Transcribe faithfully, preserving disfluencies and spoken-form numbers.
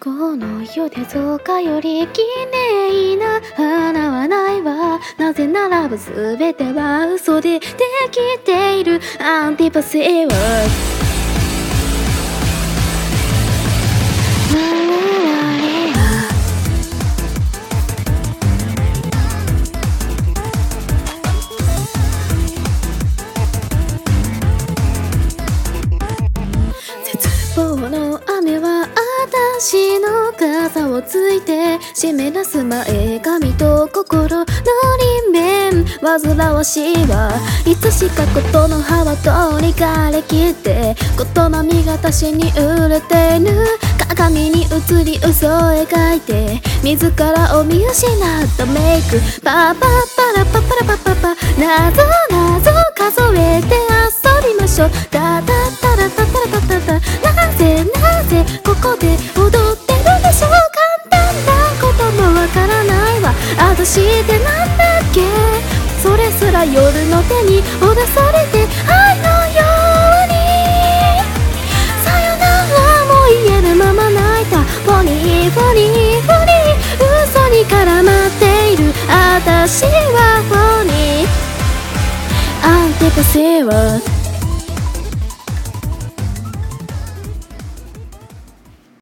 この世で造花より綺麗な花はないわ。なぜならば全ては嘘でできているアンティパシーは絶望の雨は私の傘をついて湿らす前髪と心の輪面煩わしいわ。いつしかことの葉は通り枯れきってことの実が足しに売れてぬ鏡に映り嘘を描いて自らを見失ったメイクパパパラパパラパパパなぞなぞ数えて遊びましょうタタタラタタラタタタなぜなぜここで踊ってるでしょう。簡単なこともわからないわ。私ってなんだっけ。それすら夜の手にほだされて愛のようにさよならも言えぬまま泣いたフォニーフォニーフォニー嘘に絡まっている私は